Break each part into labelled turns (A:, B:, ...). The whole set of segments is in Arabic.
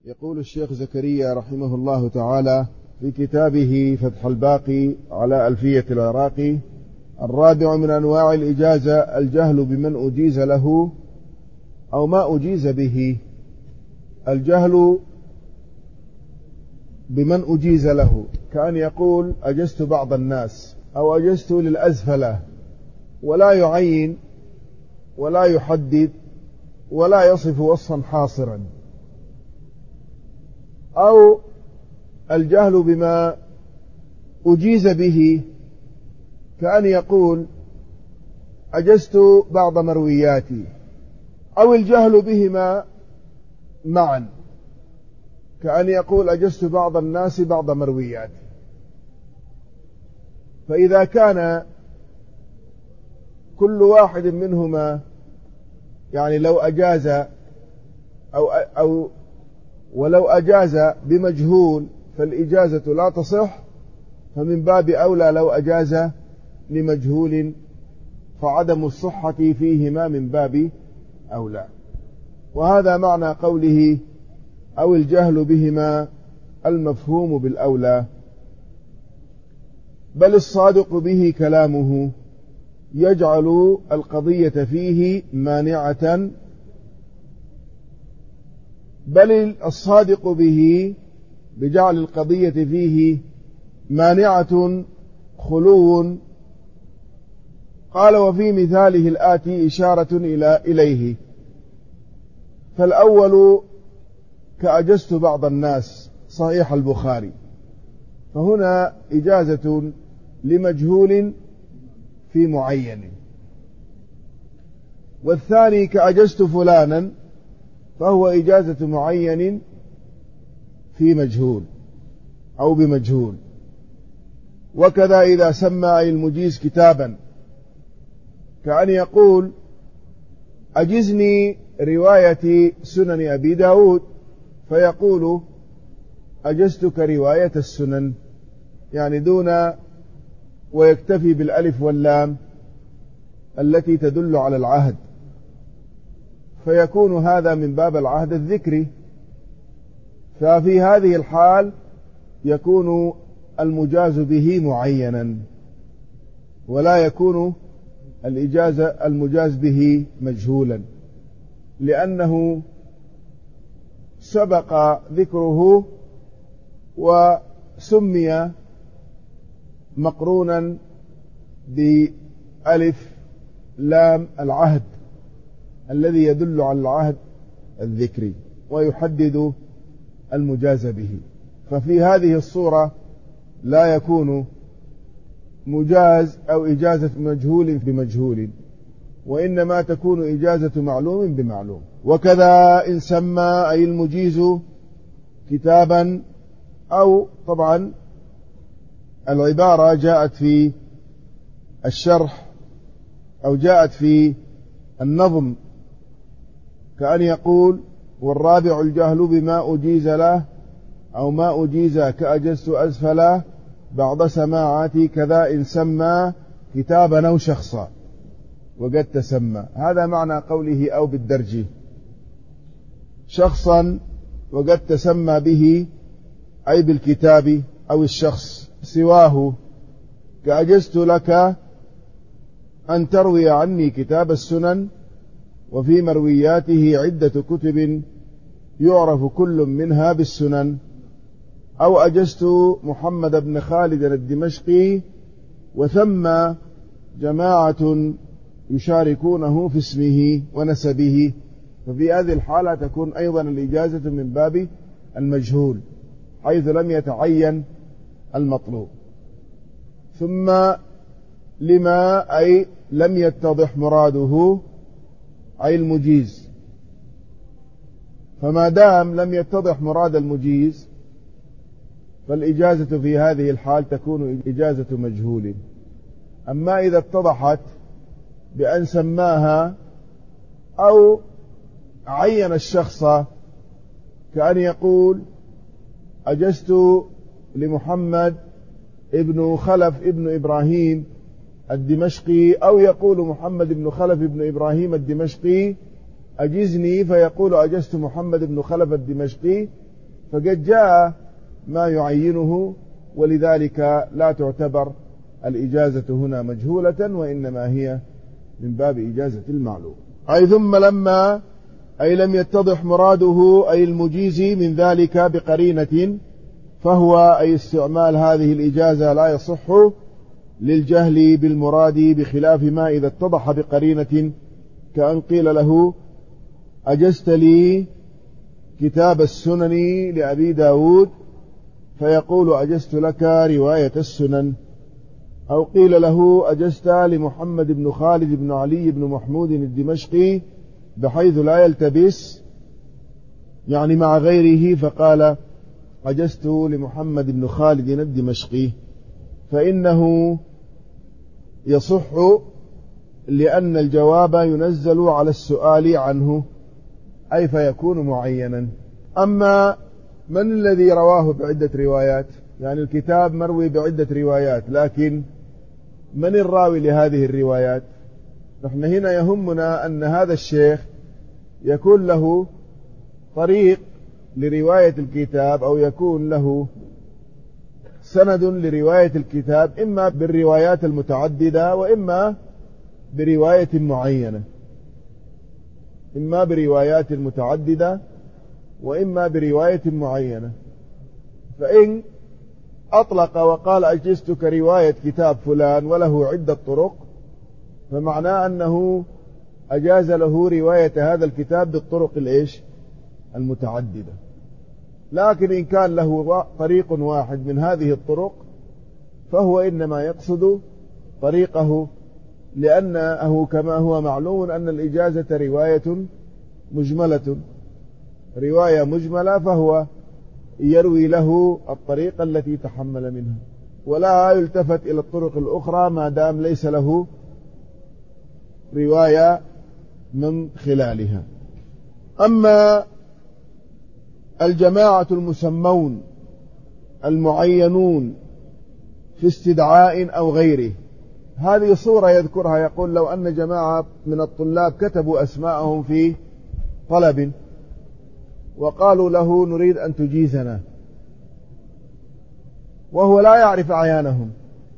A: يقول الشيخ زكريا رحمه الله تعالى في كتابه فتح الباقي على ألفية العراقي: الرابع من أنواع الإجازة الجهل بمن أجيز له أو ما أجيز به. الجهل بمن أجيز له كأن يقول أجزت بعض الناس أو أجزت للأزفلة، ولا يعين ولا يحدد ولا يصف وصفا حاصرا. أو الجهل بما أجيز به كأن يقول أجزت بعض مروياتي، أو الجهل بهما معا كأن يقول أجزت بعض الناس بعض مروياتي. فإذا كان كل واحد منهما يعني لو أجاز ولو أجاز بمجهول فالإجازة لا تصح، فمن باب أولى لو أجاز لمجهول فعدم الصحة فيهما من باب أولى. وهذا معنى قوله أو الجهل بهما المفهوم بالأولى. بل الصادق به كلامه يجعل القضية فيه مانعة، بل الصادق به بجعل القضية فيه مانعة خلو. قال: وفي مثاله الآتي إشارة إليه. فالأول كأجزت بعض الناس، صحيح البخاري، فهنا إجازة لمجهول في معين. والثاني كأجزت فلانا، فهو إجازة معين في مجهول أو بمجهول. وكذا إذا سمى المجيز كتابا كأن يقول أجزني رواية سنن أبي داود، فيقول أجزتك رواية السنن، يعني دون ويكتفي بالألف واللام التي تدل على العهد، فيكون هذا من باب العهد الذكري. ففي هذه الحال يكون المجاز به معينا، ولا يكون المجاز به مجهولا، لأنه سبق ذكره وسمي مقرونا بألف لام العهد الذي يدل على العهد الذكري ويحدد المجاز به. ففي هذه الصورة لا يكون مجاز أو إجازة مجهول بمجهول، وإنما تكون إجازة معلوم بمعلوم. وكذا إن سمى أي المجيز كتابا، أو طبعا العبارة جاءت في الشرح أو جاءت في النظم كأن يقول: والرابع الجهل بما أجيز له أو ما أجيز كأجزت أزفله بعض سماعاتي، كذا إن سمى كتابا أو شخصا وقد تسمى. هذا معنى قوله أو بالدرج، شخصا وقد تسمى به أي بالكتاب أو الشخص سواه، كأجزت لك أن تروي عني كتاب السنن وفي مروياته عدة كتب يعرف كل منها بالسنن. أو أجزت محمد بن خالد الدمشقي وثم جماعة يشاركونه في اسمه ونسبه، ففي هذه الحالة تكون أيضا الإجازة من باب المجهول حيث لم يتعين المطلوب. ثم لما أي لم يتضح مراده أي المجيز، فما دام لم يتضح مراد المجيز فالإجازة في هذه الحال تكون إجازة مجهول. أما إذا اتضحت بأن سماها أو عين الشخص كأن يقول أجزت لمحمد ابن خلف ابن إبراهيم الدمشقي، أو يقول محمد بن خلف ابن إبراهيم الدمشقي أجزني، فيقول أجزت محمد بن خلف الدمشقي، فقد جاء ما يعينه، ولذلك لا تعتبر الإجازة هنا مجهولة، وإنما هي من باب إجازة المعلوم. أي ثم لما أي لم يتضح مراده أي المجيز من ذلك بقرينة، فهو أي استعمال هذه الإجازة لا يصح للجهل بالمراد، بخلاف ما إذا اتضح بقرينة، كأن قيل له أجزت لي كتاب السنن لأبي داود، فيقول أجزت لك رواية السنن. أو قيل له أجزت لمحمد بن خالد بن علي بن محمود الدمشقي بحيث لا يلتبس يعني مع غيره، فقال أجزت لمحمد بن خالد الدمشقي، فإنه يصح لأن الجواب ينزل على السؤال عنه، أي فيكون معينا. أما من الذي رواه بعدة روايات؟ يعني الكتاب مروي بعدة روايات، لكن من الراوي لهذه الروايات؟ نحن هنا يهمنا أن هذا الشيخ يكون له طريق لرواية الكتاب، أو يكون له سند لرواية الكتاب، إما بالروايات المتعددة وإما برواية معينة، إما بروايات متعددة وإما برواية معينة. فإن أطلق وقال أجزتك رواية كتاب فلان وله عدة طرق، فمعناه أنه أجاز له رواية هذا الكتاب بالطرق المتعددة. لكن إن كان له طريق واحد من هذه الطرق، فهو إنما يقصد طريقه، لأنه كما هو معلوم أن الإجازة رواية مجملة، فهو يروي له الطريقة التي تحمل منها، ولا يلتفت إلى الطرق الأخرى ما دام ليس له رواية من خلالها. أما الجماعة المسمون المعينون في استدعاء أو غيره، هذه صورة يذكرها، يقول لو أن جماعة من الطلاب كتبوا أسماءهم في طلب وقالوا له نريد أن تجيزنا، وهو لا يعرف أعيانهم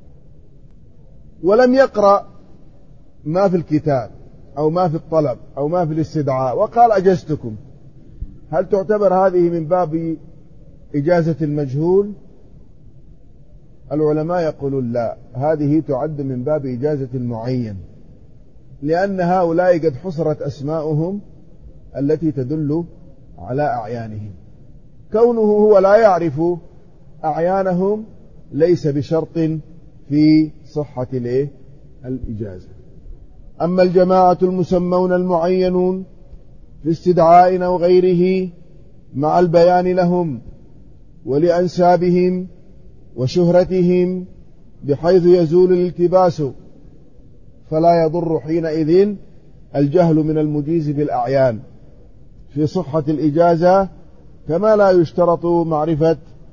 A: ولم يقرأ ما في الكتاب أو ما في الطلب أو ما في الاستدعاء، وقال أجزتكم، هل تعتبر هذه من باب إجازة المجهول؟ العلماء يقولون لا، هذه تعد من باب إجازة المعين، لأن هؤلاء قد حصرت أسماؤهم التي تدل على أعيانهم. كونه هو لا يعرف أعيانهم ليس بشرط في صحة الإجازة. أما الجماعة المسمون المعينون في استدعاء أو غيره مع البيان لهم ولأنسابهم وشهرتهم بحيث يزول الالتباس، فلا يضر حينئذ الجهل من المجيز بالأعيان في صحة الإجازة، كما لا يشترط معرفة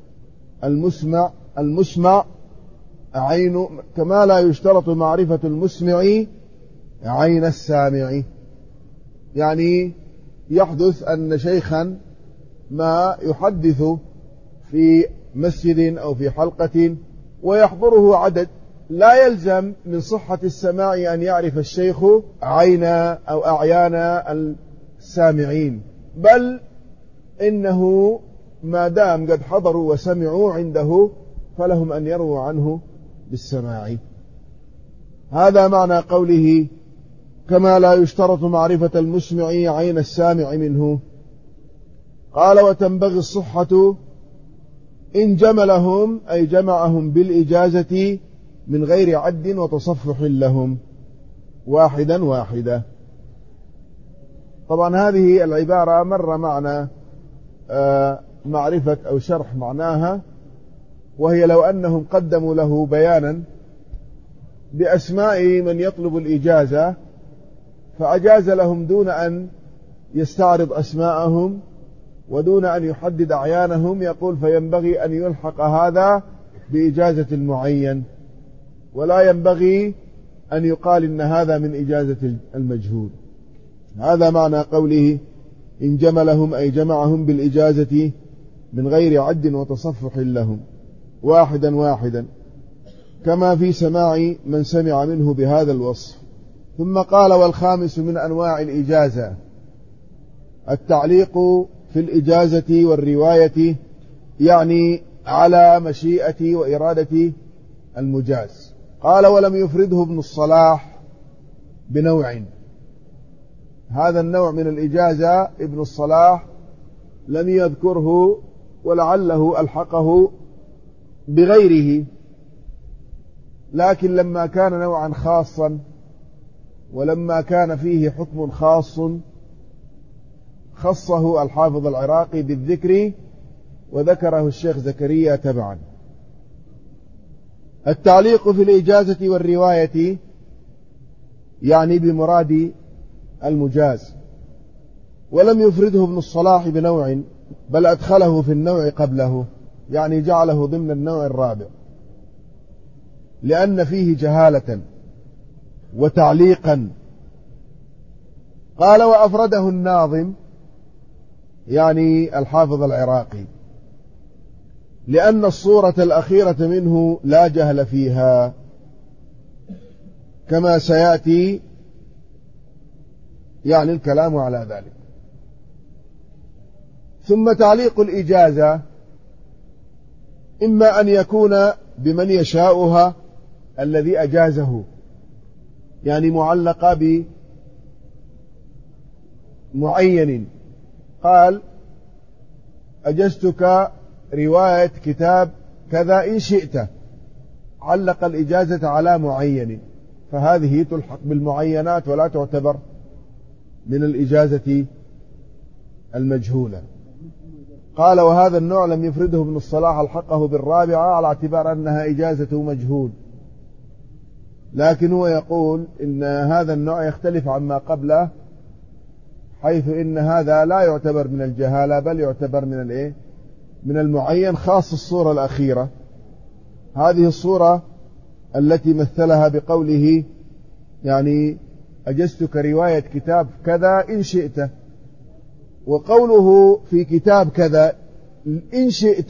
A: المسمع عين، كما لا يشترط معرفة المسمع عين السامع. يعني يحدث أن شيخا ما يحدث في مسجد أو في حلقة ويحضره عدد، لا يلزم من صحة السماع أن يعرف الشيخ عين أو أعيان السامعين، بل إنه ما دام قد حضروا وسمعوا عنده فلهم أن يرووا عنه بالسماع. هذا معنى قوله كما لا يشترط معرفة المسمع عين السامع منه. قال وتنبغي الصحة إن جملهم أي جمعهم بالإجازة من غير عد وتصفح لهم واحدا واحدا. طبعا هذه العبارة مر معنا معرفة أو شرح معناها، وهي لو أنهم قدموا له بيانا بأسماء من يطلب الإجازة فأجاز لهم دون أن يستعرض أسماءهم ودون أن يحدد أعيانهم، يقول فينبغي أن يلحق هذا بإجازة المعين، ولا ينبغي أن يقال إن هذا من إجازة المجهول. هذا معنى قوله إن جملهم أي جمعهم بالإجازة من غير عد وتصفح لهم واحدا واحدا، كما في سماع من سمع منه بهذا الوصف. ثم قال: والخامس من أنواع الإجازة التعليق في الإجازة والرواية، يعني على مشيئة وإرادة المجاز. قال: ولم يفرده ابن الصلاح بنوع. هذا النوع من الإجازة ابن الصلاح لم يذكره، ولعله ألحقه بغيره، لكن لما كان نوعا خاصا ولما كان فيه حكم خاص خصه الحافظ العراقي بالذكر، وذكره الشيخ زكريا تبعا. التعليق في الإجازة والرواية يعني بمراد المجاز. ولم يفرده ابن الصلاح بنوع، بل أدخله في النوع قبله، يعني جعله ضمن النوع الرابع، لأن فيه جهالة وتعليقا. قال: وأفرده الناظم، يعني الحافظ العراقي، لأن الصورة الأخيرة منه لا جهل فيها، كما سيأتي يعني الكلام على ذلك. ثم تعليق الإجازة إما أن يكون بمن يشاؤها الذي أجازه، يعني معلقة بمعين، قال: أجزتك رواية كتاب كذا إن شئت، علق الإجازة على معين، فهذه تلحق بالمعينات ولا تعتبر من الإجازة المجهولة. قال: وهذا النوع لم يفرده ابن الصلاح، الحقه بالرابعة على اعتبار أنها إجازة مجهول، لكن هو يقول إن هذا النوع يختلف عما قبله، حيث إن هذا لا يعتبر من الجهالة، بل يعتبر من المعين، خاص الصورة الأخيرة. هذه الصورة التي مثلها بقوله يعني أجزتك رواية كتاب كذا إن شئت، وقوله في كتاب كذا إن شئت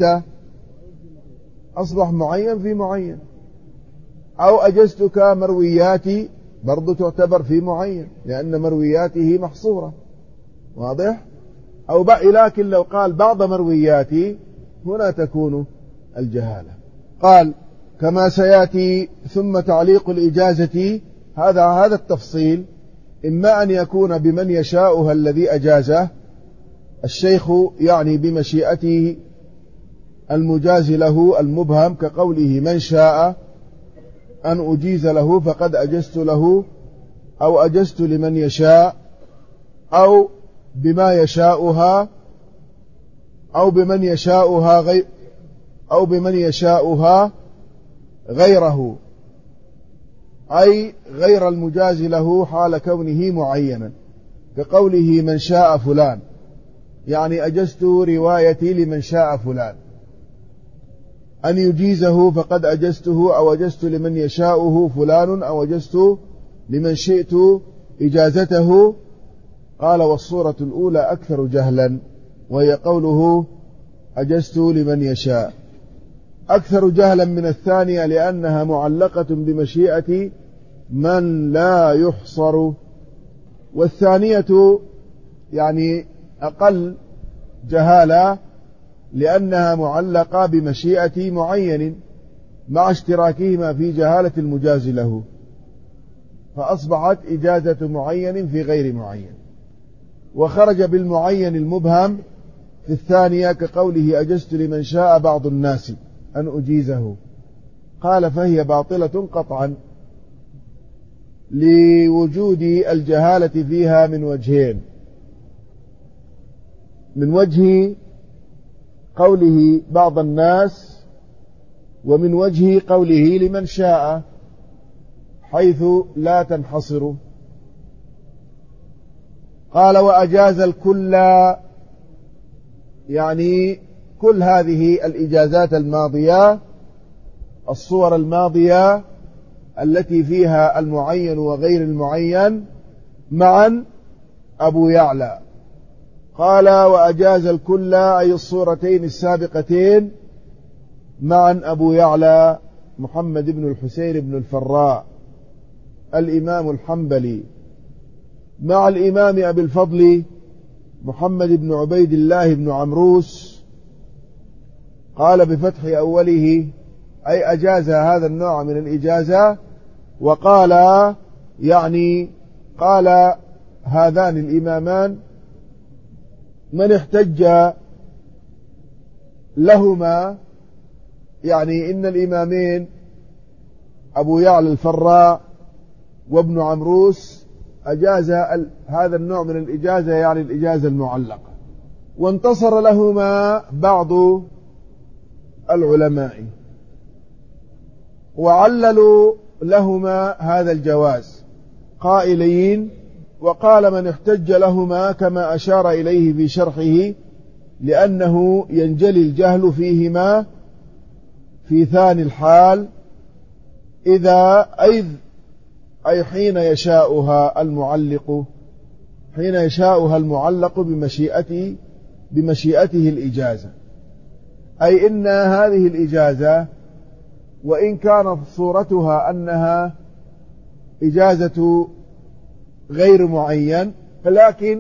A: أصبح معين في معين. أو أجزتك مروياتي برضو تعتبر في معين، لأن مروياته محصورة، واضح؟ أو لكن لو قال بعض مروياتي هنا تكون الجهالة. قال: كما سيأتي. ثم تعليق الإجازة، هذا التفصيل إما أن يكون بمن يشاؤها الذي أجازه الشيخ، يعني بمشيئته المجاز له المبهم، كقوله: من شاء أن أجيز له فقد أجزت له، أو أجزت لمن يشاء، أو بما يشاؤها، أو بمن يشاؤها غيره، أي غير المجاز له حال كونه معينا، كقوله: من شاء فلان، يعني أجزت روايتي لمن شاء فلان. أن يجيزه فقد أجزته، أو أجزت لمن يشاؤه فلان، أو أجزت لمن شئت إجازته. قال: والصورة الأولى أكثر جهلا، وهي قوله: أجزت لمن يشاء، أكثر جهلا من الثانية، لأنها معلقة بمشيئة من لا يحصر. والثانية يعني أقل جهالة، لأنها معلقة بمشيئة معين مع اشتراكهما في جهالة المجاز له، فأصبحت إجازة معين في غير معين. وخرج بالمعين المبهم في الثانية، كقوله: أجزت لمن شاء بعض الناس أن أجيزه. قال: فهي باطلة قطعا، لوجود الجهالة فيها من وجهين: من وجه قوله بعض الناس، ومن وجه قوله لمن شاء، حيث لا تنحصر. قال: وأجاز الكل، يعني كل هذه الإجازات الماضية، الصور الماضية التي فيها المعين وغير المعين معا، أبو يعلى قال وأجاز الكل أي الصورتين السابقتين معا أبو يعلى محمد بن الحسين بن الفراء الإمام الحنبلي مع الإمام أبي الفضل محمد بن عبيد الله بن عمروس. قال بفتح أوله أي أجاز هذا النوع من الإجازة. وقال يعني قال هذان الإمامان من احتج لهما، يعني إن الإمامين أبو يعلى الفراء وابن عمروس أجاز هذا النوع من الإجازة، يعني الإجازة المعلقة. وانتصر لهما بعض العلماء وعللوا لهما هذا الجواز قائلين: وقال من احتج لهما كما أشار إليه في شرحه لأنه ينجلي الجهل فيهما في ثاني الحال إذا أي حين يشاؤها المعلق بمشيئته الإجازة. أي إن هذه الإجازة وإن كانت صورتها أنها إجازة غير معين، لكن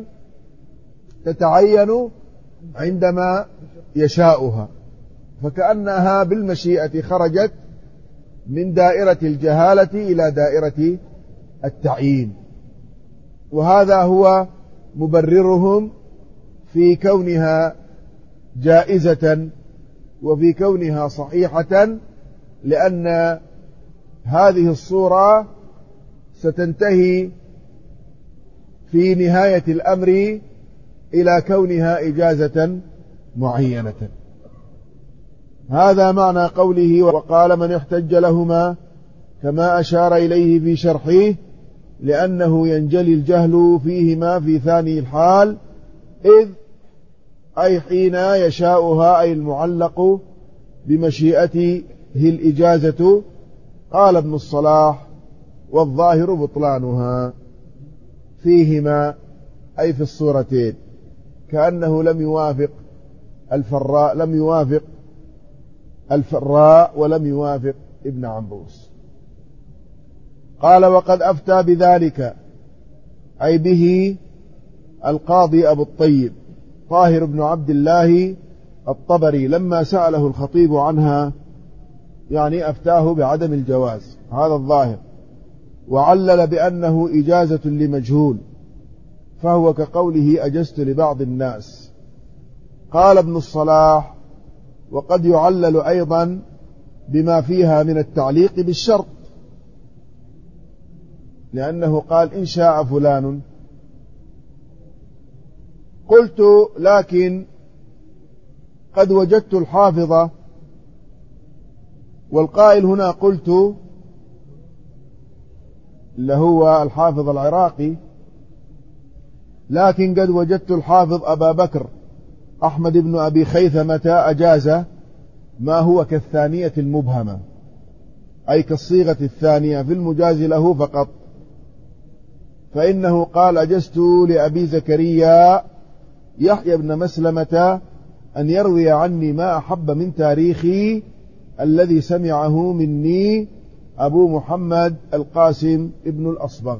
A: تتعين عندما يشاؤها، فكأنها بالمشيئة خرجت من دائرة الجهالة إلى دائرة التعيين. وهذا هو مبررهم في كونها جائزة وفي كونها صحيحة، لأن هذه الصورة ستنتهي في نهاية الأمر إلى كونها إجازة معينة. هذا معنى قوله وقال من احتج لهما كما أشار إليه في شرحه لأنه ينجلي الجهل فيهما في ثاني الحال أي حين يشاؤها أي المعلق بمشيئته الإجازة. قال ابن الصلاح والظاهر بطلانها فيهما أي في الصورتين، كأنه لم يوافق الفراء ولم يوافق ابن عمروس. قال وقد أفتى بذلك أي به القاضي أبو الطيب طاهر بن عبد الله الطبري لما سأله الخطيب عنها، يعني أفتاه بعدم الجواز، هذا الظاهر، وعلل بأنه إجازة لمجهول، فهو كقوله أجزت لبعض الناس. قال ابن الصلاح وقد يعلل أيضا بما فيها من التعليق بالشرط، لأنه قال إن شاء فلان. قلت لكن قد وجدت الحافظ، والقائل هنا قلت اللي هو الحافظ العراقي، لكن قد وجدت الحافظ أبا بكر أحمد بن أبي خيثمة أجاز ما هو كالثانية المبهمة، أي كالصيغة الثانية في المجاز له فقط، فإنه قال أجزت لأبي زكريا يحيى بن مسلمة أن يروي عني ما أحب من تاريخي الذي سمعه مني أبو محمد القاسم ابن الأصبغ.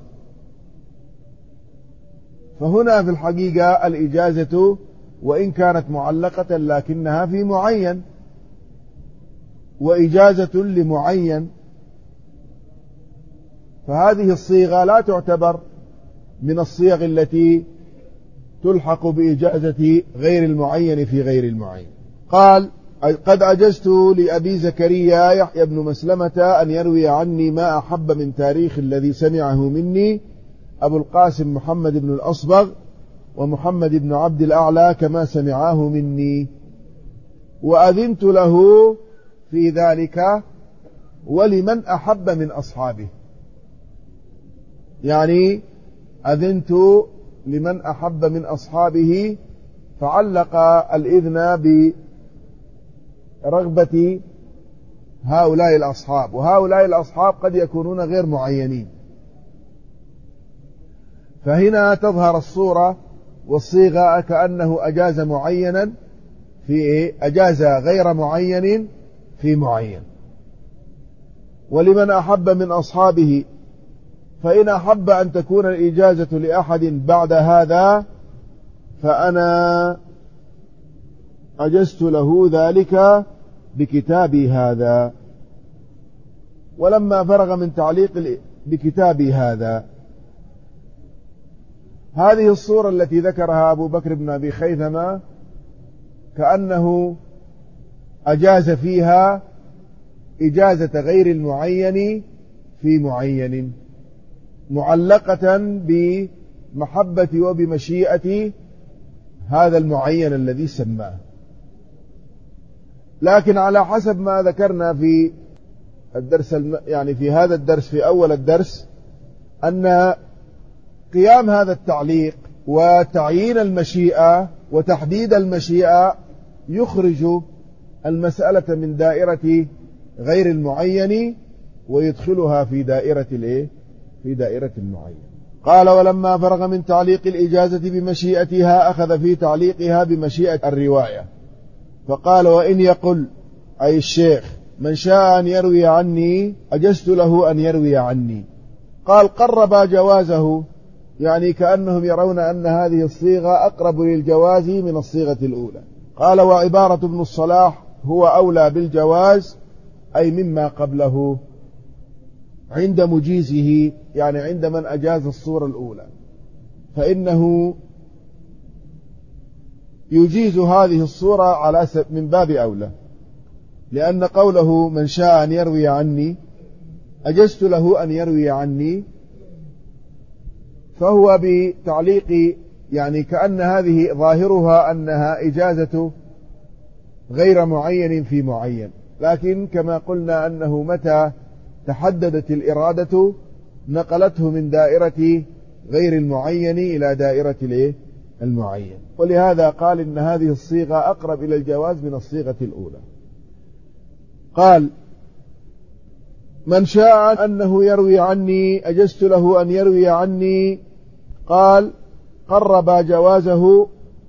A: فهنا في الحقيقة الإجازة وإن كانت معلقة لكنها في معين، وإجازة لمعين، فهذه الصيغة لا تعتبر من الصيغ التي تلحق بإجازة غير المعين في غير المعين. قال قد أجزت لأبي زكريا يحيى بن مسلمة أن يروي عني ما أحب من تاريخ الذي سمعه مني أبو القاسم محمد بن الأصبغ ومحمد بن عبد الأعلى كما سمعاه مني، وأذنت له في ذلك ولمن أحب من أصحابه، يعني أذنت لمن أحب من أصحابه، فعلق الإذن برغبة هؤلاء الأصحاب، وهؤلاء الأصحاب قد يكونون غير معينين. فهنا تظهر الصورة والصيغة كأنه أجاز معينا في أجاز غير معين في معين. ولمن أحب من أصحابه، فإن أحب أن تكون الإجازة لأحد بعد هذا فأنا أجزت له ذلك بكتابي هذا. ولما فرغ من تعليق بكتابي هذا، هذه الصورة التي ذكرها أبو بكر بن أبي خيثمة كأنه أجاز فيها إجازة غير المعين في معين، معلقة بمحبة وبمشيئة هذا المعين الذي سماه. لكن على حسب ما ذكرنا في الدرس يعني في هذا الدرس في أول الدرس، أن قيام هذا التعليق وتعيين المشيئة وتحديد المشيئة يخرج المسألة من دائرة غير المعين ويدخلها في دائرة المعين. قال: ولما فرغ من تعليق الإجازة بمشيئتها أخذ في تعليقها بمشيئة الرواية، فقال: وإن يقل أي الشيخ من شاء أن يروي عني أجزت له أن يروي عني. قال: قرب جوازه، يعني كأنهم يرون أن هذه الصيغة أقرب للجواز من الصيغة الأولى. قال: وعبارة ابن الصلاح هو أولى بالجواز، أي مما قبله عند مجيزه، يعني عند من أجاز الصورة الأولى، فإنه يجيز هذه الصورة على من باب أولى، لأن قوله من شاء أن يروي عني أجزت له أن يروي عني، فهو بتعليق يعني كأن هذه ظاهرها أنها إجازة غير معين في معين، لكن كما قلنا أنه متى تحددت الإرادة نقلته من دائرة غير المعين إلى دائرة المعين، ولهذا قال إن هذه الصيغة أقرب إلى الجواز من الصيغة الأولى. قال: من شاء أنه يروي عني أجزت له أن يروي عني. قال: قرب جوازه،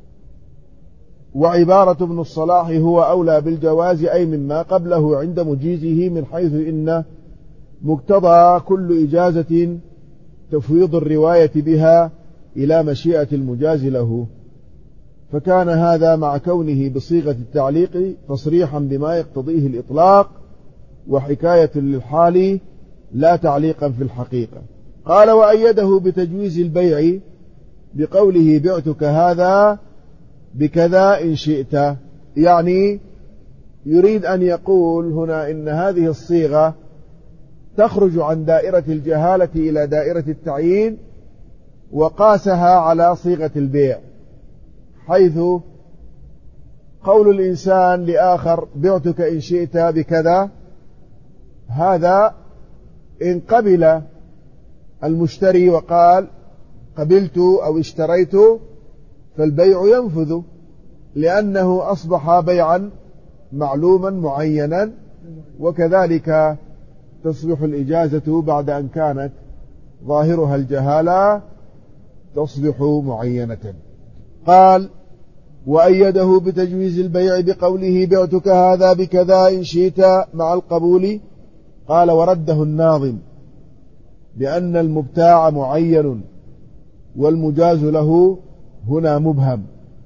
A: وعبارة ابن الصلاح هو أولى بالجواز، أي مما قبله عند مجيزه، من حيث إن مقتضى كل إجازة تفويض الرواية بها إلى مشيئة المجاز له، فكان هذا مع كونه بصيغة التعليق تصريحا بما يقتضيه الإطلاق وحكاية للحال لا تعليقا في الحقيقة. قال: وأيده بتجويز البيع بقوله بعتك هذا بكذا إن شئت، يعني يريد أن يقول هنا إن هذه الصيغة تخرج عن دائرة الجهالة إلى دائرة التعيين، وقاسها على صيغة البيع، حيث قول الإنسان لآخر بعتك إن شئت بكذا، هذا إن قبل المشتري وقال قبلت أو اشتريت فالبيع ينفذ، لأنه أصبح بيعا معلوما معينا، وكذلك تصبح الإجازة بعد أن كانت ظاهرها الجهالة تصبح معينة. قال: وأيده بتجويز البيع بقوله بعتك هذا بكذا إن شئت مع القبول. قال: ورده الناظم بأن المبتاع معين والمجاز له هنا مبهم.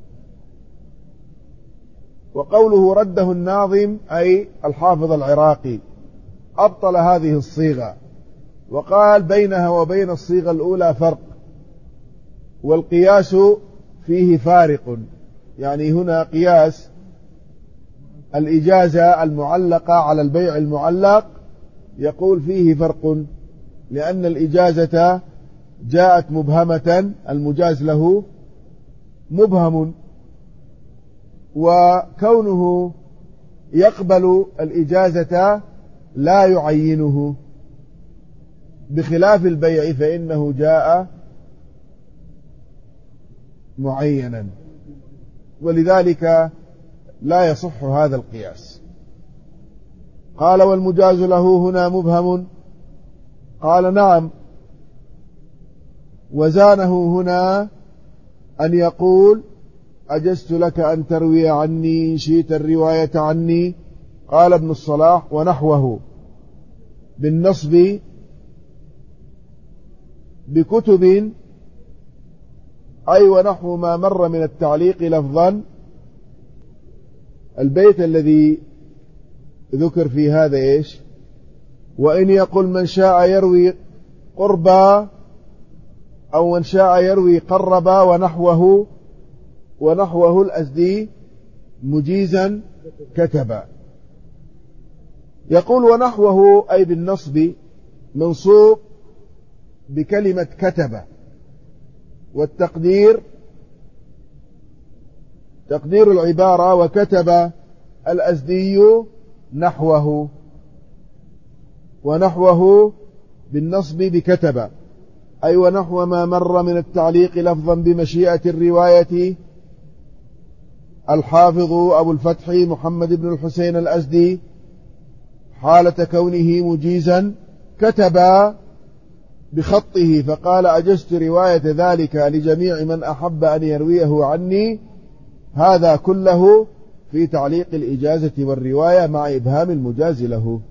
A: وقوله رده الناظم أي الحافظ العراقي أبطل هذه الصيغة، وقال بينها وبين الصيغة الأولى فرق، والقياس فيه فارق، يعني هنا قياس الإجازة المعلقة على البيع المعلق يقول فيه فرق، لأن الإجازة جاءت مبهمة، المجاز له مبهم، وكونه يقبل الإجازة لا يعينه، بخلاف البيع فإنه جاء معينا، ولذلك لا يصح هذا القياس. قال: والمجاز له هنا مبهم. قال: نعم، وزانه هنا أن يقول أجزت لك أن تروي عني إن شئت الرواية عني. قال ابن الصلاح ونحوه بالنصب بكتب، أي ونحو ما مر من التعليق لفظا. البيت الذي ذكر في هذا إيش؟ وإن يقول من شاء يروي قربا أو من شاء يروي قربا ونحوه الأزدي مجيزا كتبا. يقول ونحوه أي بالنصب منصوب بكلمة كتب، والتقدير تقدير العبارة وكتب الأزدي نحوه، ونحوه بالنصب بكتب أي ونحو ما مر من التعليق لفظا بمشيئة الرواية الحافظ أبو الفتح محمد بن الحسين الأزدي حالة كونه مجيزا كتب بخطه فقال أجزت رواية ذلك لجميع من أحب أن يرويه عني. هذا كله في تعليق الإجازة والرواية مع إبهام المجاز له.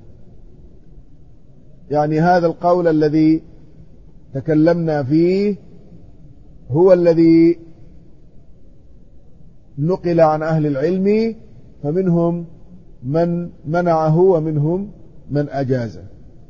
A: يعني هذا القول الذي تكلمنا فيه هو الذي نقل عن أهل العلم، فمنهم من منعه ومنهم من أجازه.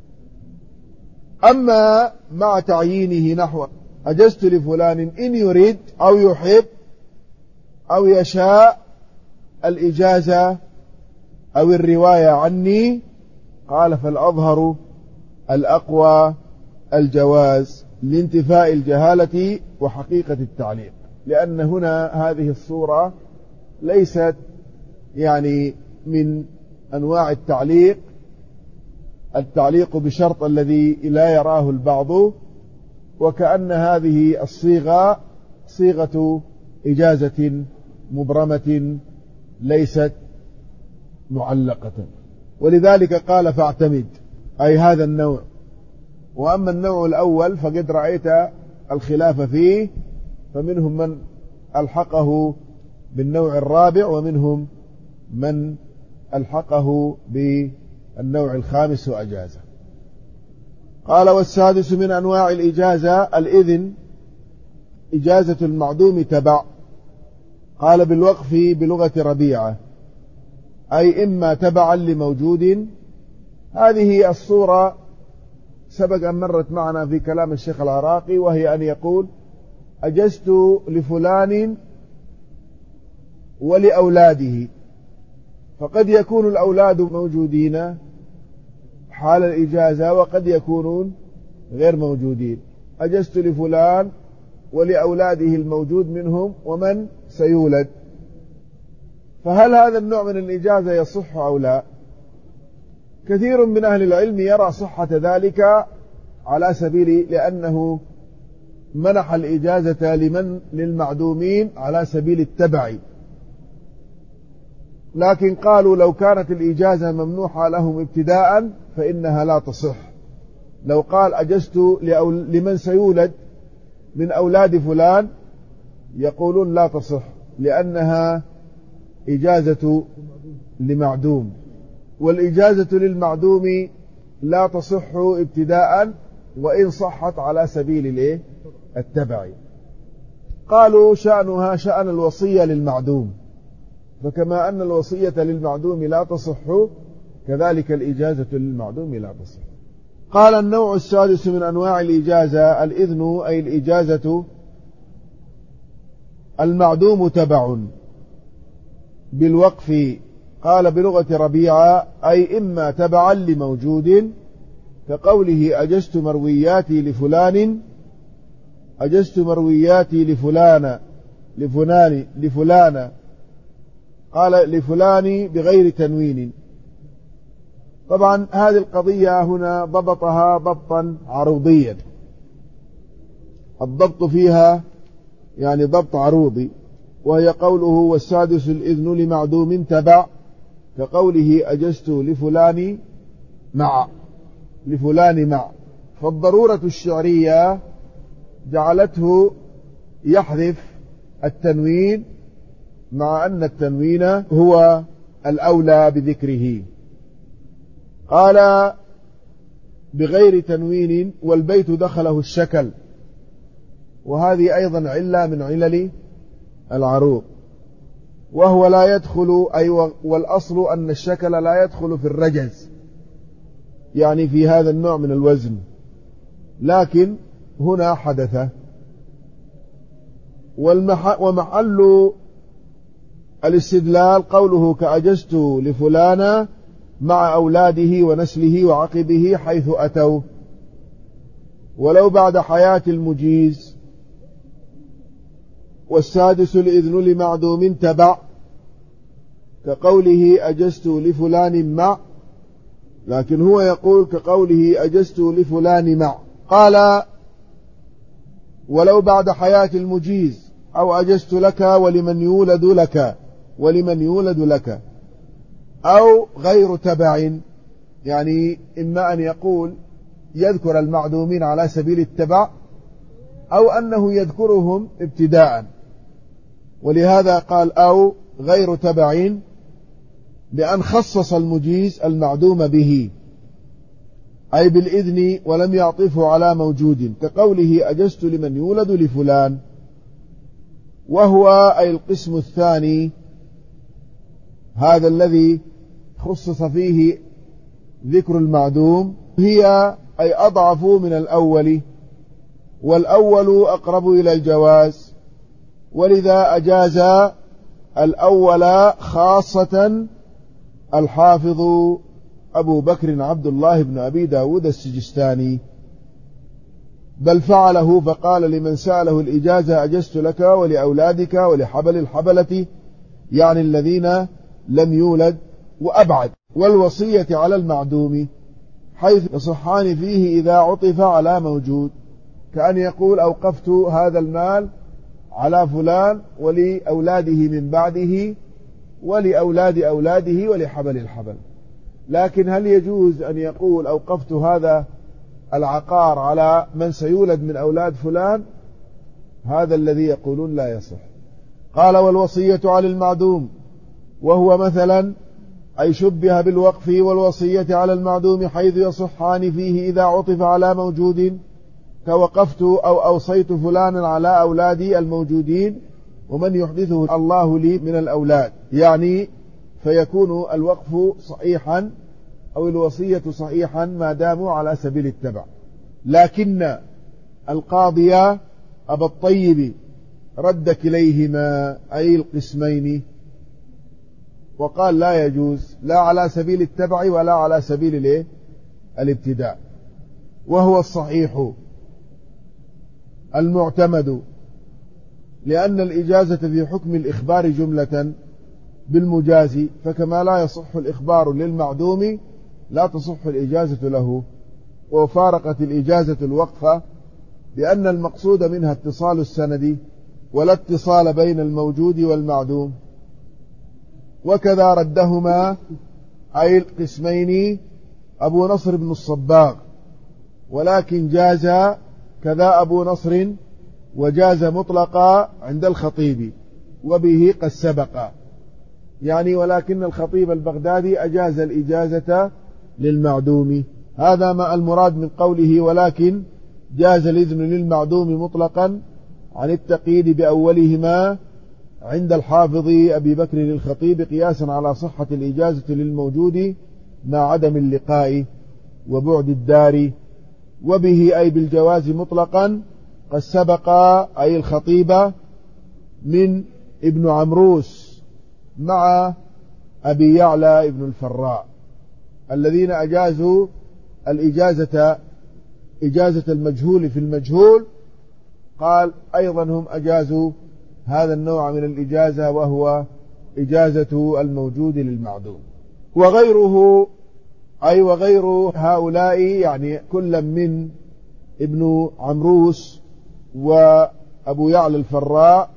A: أما مع تعيينه نحو أجزت لفلان إن يريد أو يحب أو يشاء الإجازة أو الرواية عني، قال فالأظهر الأقوى الجواز لانتفاء الجهالة وحقيقة التعليق، لأن هنا هذه الصورة ليست يعني من أنواع التعليق بشرط الذي لا يراه البعض، وكأن هذه الصيغة صيغة إجازة مبرمة ليست معلقة، ولذلك قال فاعتمد أي هذا النوع. وأما النوع الأول فقد رأيت الخلاف فيه، فمنهم من ألحقه بالنوع الرابع ومنهم من ألحقه بالنوع الخامس وأجازه. قال والسادس من أنواع الإجازة الإذن، إجازة المعدوم تبع. قال بالوقف بلغة ربيعة أي إما تبعا لموجود. هذه الصورة سبق أن مرت معنا في كلام الشيخ العراقي، وهي أن يقول أجزت لفلان ولأولاده، فقد يكون الأولاد موجودين حال الإجازة وقد يكونون غير موجودين. أجزت لفلان ولأولاده الموجود منهم ومن سيولد، فهل هذا النوع من الإجازة يصح أو لا؟ كثير من أهل العلم يرى صحة ذلك على سبيل، لأنه منح الإجازة للمعدومين على سبيل التبع، لكن قالوا لو كانت الإجازة ممنوحة لهم ابتداء فإنها لا تصح. لو قال أجزت لمن سيولد من أولاد فلان يقولون لا تصح، لأنها إجازة لمعدوم، والإجازة للمعدوم لا تصح ابتداء وإن صحت على سبيل التبع. قالوا شأنها شأن الوصية للمعدوم، فكما أن الوصية للمعدوم لا تصح كذلك الإجازة للمعدوم لا تصح. قال النوع السادس من أنواع الإجازة الإذن أي الإجازة المعدوم تبع بالوقف. قال بلغة ربيعة أي إما تبعا لموجود، كقوله أجزت مروياتي لفلان، أجزت مروياتي لفلان قال لفلان بغير تنوين. طبعا هذه القضية هنا ضبطها ضبطا عروضيا، الضبط فيها يعني ضبط عروضي، وهي قوله والسادس الإذن لمعدوم تبع، كقوله أجزت لفلان مع. فالضرورة الشعرية جعلته يحذف التنوين، مع أن التنوين هو الأولى بذكره. قال بغير تنوين والبيت دخله الشكل، وهذه أيضا علة من علل العروض، وهو لا يدخل والأصل أن الشكل لا يدخل في الرجز، يعني في هذا النوع من الوزن، لكن هنا حدث. ومحل الاستدلال قوله كأجزت لفلانا مع أولاده ونسله وعقبه حيث أتوا، ولو بعد حياة المجيز. والسادس الإذن لمعدوم تبع، كقوله أجزت لفلان مع، لكن هو يقول كقوله أجزت لفلان مع. قال ولو بعد حياة المجيز، أو أجزت لك ولمن يولد لك، ولمن يولد لك، أو غير تبع، يعني إما أن يقول يذكر المعدومين على سبيل التبع، أو أنه يذكرهم ابتداء، ولهذا قال أو غير تبع، بأن خصص المجيز المعدوم به، أي بالإذن، ولم يعطفه على موجود، كقوله أجزت لمن يولد لفلان، وهو أي القسم الثاني، هذا الذي خصص فيه ذكر المعدوم، هي أي أضعف من الأول، والأول أقرب إلى الجواز، ولذا أجاز الأول خاصة الحافظ أبو بكر عبد الله بن أبي داود السجستاني، بل فعله فقال لمن سأله الإجازة أجزت لك ولأولادك ولحبل الحبلة، يعني الذين لم يولد وأبعد. والوصية على المعدوم حيث يصحان فيه إذا عطف على موجود، كأن يقول أوقفت هذا المال على فلان ولأولاده من بعده ولأولاد أولاده ولحبل الحبل. لكن هل يجوز أن يقول أوقفت هذا العقار على من سيولد من أولاد فلان؟ هذا الذي يقولون لا يصح. قال والوصية على المعدوم، وهو مثلا أي شبه بالوقف والوصية على المعدوم حيث يصحان فيه إذا عطف على موجود، كوقفت أو أوصيت فلانا على أولادي الموجودين ومن يحدثه الله لي من الأولاد، يعني فيكون الوقف صحيحا أو الوصية صحيحا ما داموا على سبيل التبع. لكن القاضي أبا الطيب رد كليهما أي القسمين، وقال لا يجوز لا على سبيل التبع ولا على سبيل الابتداء، وهو الصحيح المعتمد، لأن الإجازة في حكم الإخبار جملة بالمجاز، فكما لا يصح الإخبار للمعدوم لا تصح الإجازة له. وفارقت الإجازة الوقف بأن المقصود منها اتصال السند ولا اتصال بين الموجود والمعدوم. وكذا ردهما أي القسمين أبو نصر بن الصباغ، ولكن جاز كذا أبو نصر، وجاز مطلقا عند الخطيب، وبه قد سبق، يعني ولكن الخطيب البغدادي أجاز الإجازة للمعدوم. هذا ما المراد من قوله ولكن جاز الإذن للمعدوم مطلقا عن التقييد بأولهما عند الحافظ أبي بكر الخطيب، قياسا على صحة الإجازة للموجود مع عدم اللقاء وبعد الدار. وبه أي بالجواز مطلقا قد سبق أي الخطيب من ابن عمروس مع أبي يعلى ابن الفراء، الذين أجازوا إجازة المجهول في المجهول، قال أيضا هم أجازوا هذا النوع من الإجازة، وهو إجازة الموجود للمعدوم. وغيره أي وغير هؤلاء، يعني كل من ابن عمروس وأبو يعلى الفراء،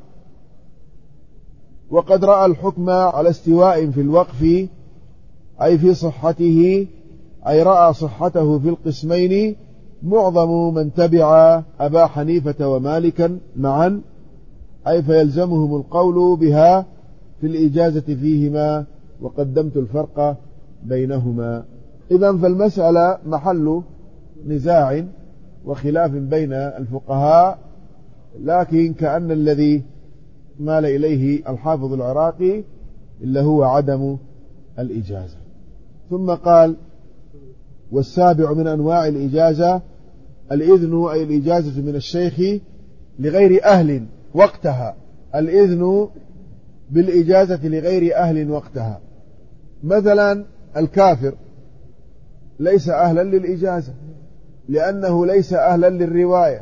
A: وقد رأى الحكم على استواء في الوقف أي في صحته، أي رأى صحته في القسمين معظم من تبع أبا حنيفة ومالكا معا، أي فيلزمهم القول بها في الإجازة فيهما، وقدمت الفرق بينهما. إذن فالمسألة محل نزاع وخلاف بين الفقهاء، لكن كأن الذي مال إليه الحافظ العراقي إلا هو عدم الإجازة. ثم قال: والسابع من أنواع الإجازة الإذن، أي الإجازة من الشيخ لغير أهل وقتها. الإذن بالإجازة لغير أهل وقتها. مثلا الكافر ليس أهلا للإجازة لأنه ليس أهلا للرواية،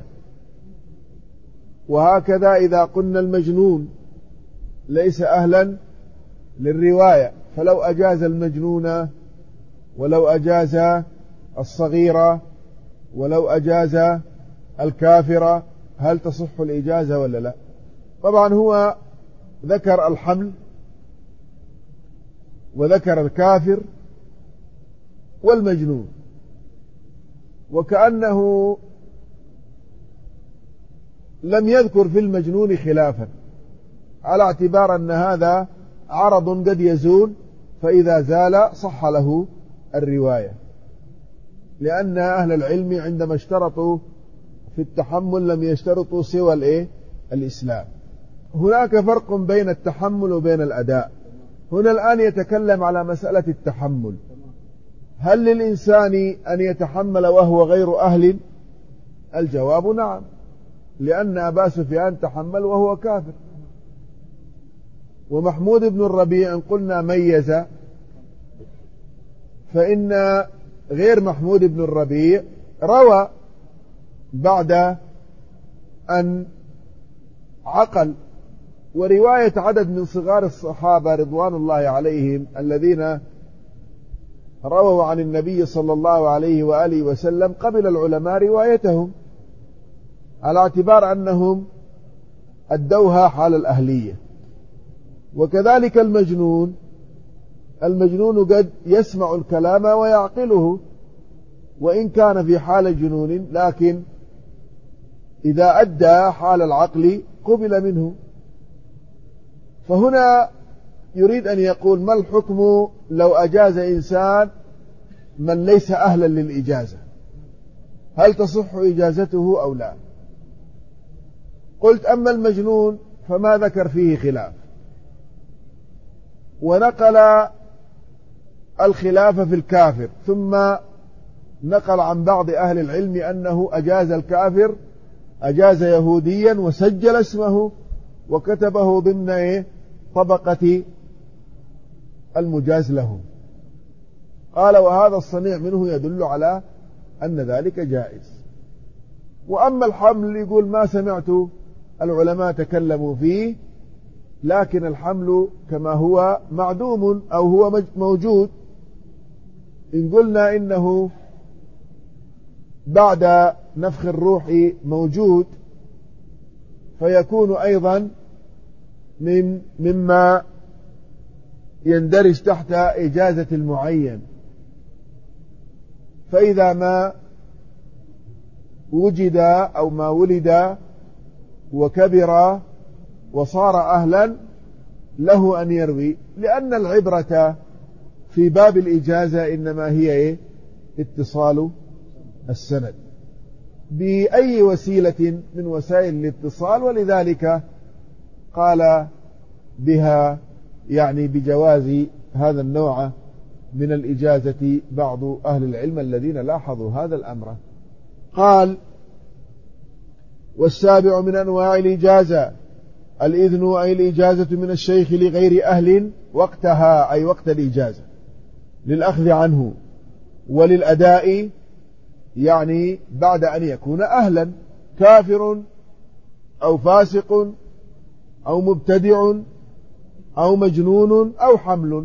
A: وهكذا إذا قلنا المجنون ليس أهلا للرواية، فلو أجاز المجنون ولو أجاز الصغيرة ولو أجاز الكافرة هل تصح الإجازة ولا لا؟ طبعا هو ذكر الحمل وذكر الكافر والمجنون، وكأنه لم يذكر في المجنون خلافا، على اعتبار أن هذا عرض قد يزول، فإذا زال صح له الرواية، لأن أهل العلم عندما اشترطوا في التحمل لم يشترطوا سوى الإسلام. هناك فرق بين التحمل وبين الأداء. هنا الآن يتكلم على مسألة التحمل. هل للإنسان أن يتحمل وهو غير أهل؟ الجواب نعم، لأن أبا سفيان تحمل وهو كافر. ومحمود بن الربيع إن قلنا ميز، فإن غير محمود بن الربيع روى بعد أن عقل. ورواية عدد من صغار الصحابة رضوان الله عليهم الذين رووا عن النبي صلى الله عليه وآله وسلم قبل العلماء روايتهم على اعتبار أنهم أدوها حال الأهلية. وكذلك المجنون قد يسمع الكلام ويعقله وإن كان في حال جنون، لكن إذا أدى حال العقل قبل منه. فهنا يريد أن يقول: ما الحكم لو أجاز إنسان من ليس أهلا للإجازة؟ هل تصح إجازته أو لا؟ قلت: أما المجنون فما ذكر فيه خلاف، ونقل الخلاف في الكافر، ثم نقل عن بعض أهل العلم أنه أجاز الكافر، أجاز يهوديا وسجل اسمه وكتبه ضمن طبقة المجاز له. قال: وهذا الصنيع منه يدل على أن ذلك جائز. وأما الحمل يقول: ما سمعت العلماء تكلموا فيه، لكن الحمل كما هو معدوم أو هو موجود. إن قلنا إنه بعد نفخ الروح موجود، فيكون أيضا مما يندرج تحت إجازة المعين. فإذا ما وجد أو ما ولد وكبر وصار أهلا له أن يروي، لأن العبرة في باب الإجازة إنما هي اتصال السند بأي وسيلة من وسائل الاتصال، ولذلك قال بها يعني بجواز هذا النوع من الإجازة بعض أهل العلم الذين لاحظوا هذا الأمر. قال: والسابع من أنواع الإجازة الإذن، أي الإجازة من الشيخ لغير أهل وقتها، أي وقت الإجازة، للأخذ عنه وللأداء، يعني بعد أن يكون أهلا. كافر أو فاسق أو مبتدع أو مجنون أو حمل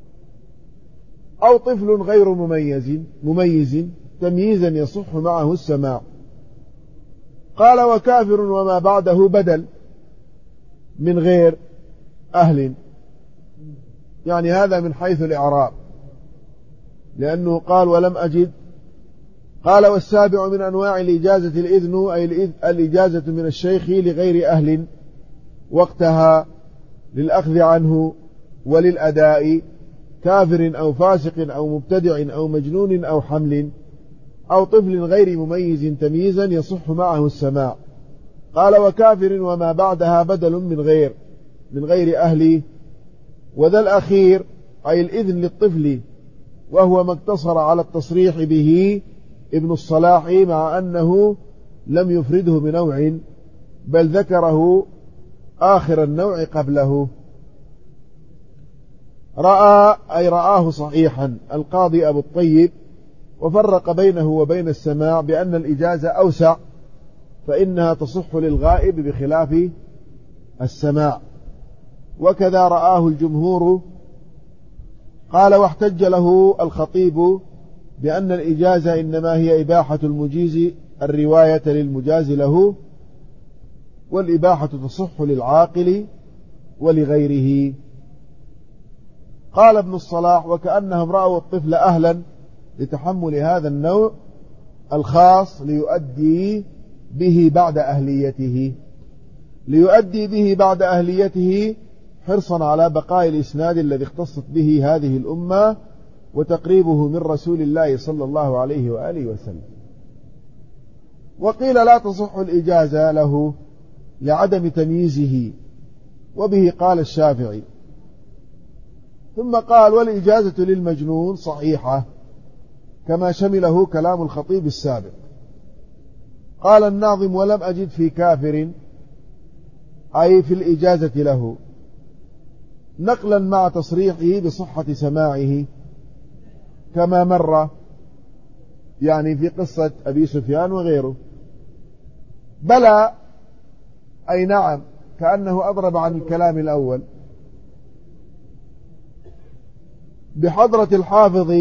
A: أو طفل غير مميز تمييزا يصح معه السماع. قال: وكافر وما بعده بدل من غير أهل، يعني هذا من حيث الإعراب، لأنه قال: ولم أجد. قال: والسابع من أنواع الإجازة الإذن، أي الإجازة من الشيخ لغير أهل وقتها للأخذ عنه وللأداء كافر أو فاسق أو مبتدع أو مجنون أو حمل أو طفل غير مميز تمييزا يصح معه السماع. قال وكافر وما بعدها بدل من غير أهله. وذا الأخير أي الإذن للطفل وهو ما اقتصر على التصريح به ابن الصلاح مع أنه لم يفرده بنوع بل ذكره آخر النوع قبله. رأى أي رآه صحيحا القاضي أبو الطيب وفرق بينه وبين السماع بأن الإجازة أوسع فإنها تصح للغائب بخلاف السماع. وكذا رآه الجمهور. قال واحتج له الخطيب بأن الإجازة إنما هي إباحة المجيز الرواية للمجاز له والإباحة تصح للعاقل ولغيره. قال ابن الصلاح وكأنهم رأوا الطفل أهلا لتحمل هذا النوع الخاص ليؤدي به بعد أهليته حرصا على بقاء الإسناد الذي اختصت به هذه الأمة وتقريبه من رسول الله صلى الله عليه وآله وسلم. وقيل لا تصح الإجازة له لعدم تمييزه وبه قال الشافعي. ثم قال والإجازة للمجنون صحيحة كما شمله كلام الخطيب السابق. قال الناظم ولم أجد في كافر أي في الإجازة له نقلا مع تصريحه بصحة سماعه كما مر يعني في قصة أبي سفيان وغيره. بلى أي نعم كأنه أضرب عن الكلام الأول بحضرة الحافظ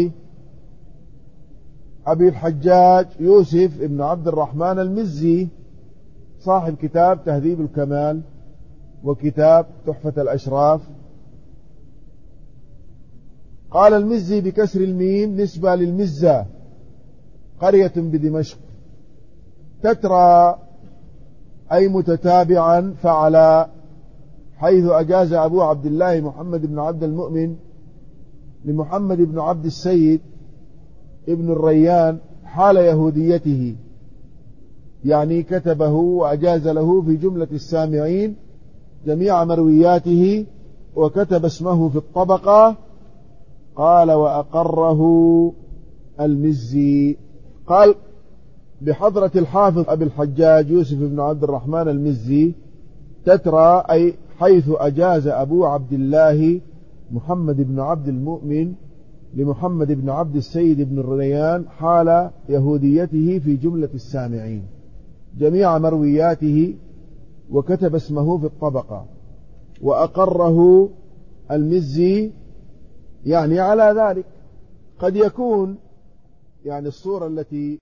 A: أبي الحجاج يوسف ابن عبد الرحمن المزي صاحب كتاب تهذيب الكمال وكتاب تحفة الأشراف. قال المزي بكسر الميم نسبة للمزة قرية بدمشق تترى أي متتابعا فعلا حيث أجاز أبو عبد الله محمد بن عبد المؤمن لمحمد بن عبد السيد ابن الريان حال يهوديته يعني كتبه وأجاز له في جملة السامعين جميع مروياته وكتب اسمه في الطبقة. قال وأقره المزي. قال بحضرة الحافظ أبي الحجاج يوسف بن عبد الرحمن المزي تترى أي حيث أجاز أبو عبد الله محمد بن عبد المؤمن لمحمد بن عبد السيد بن الريان حال يهوديته في جملة السامعين جميع مروياته وكتب اسمه في الطبقة. وأقره المزي يعني على ذلك. قد يكون يعني الصورة التي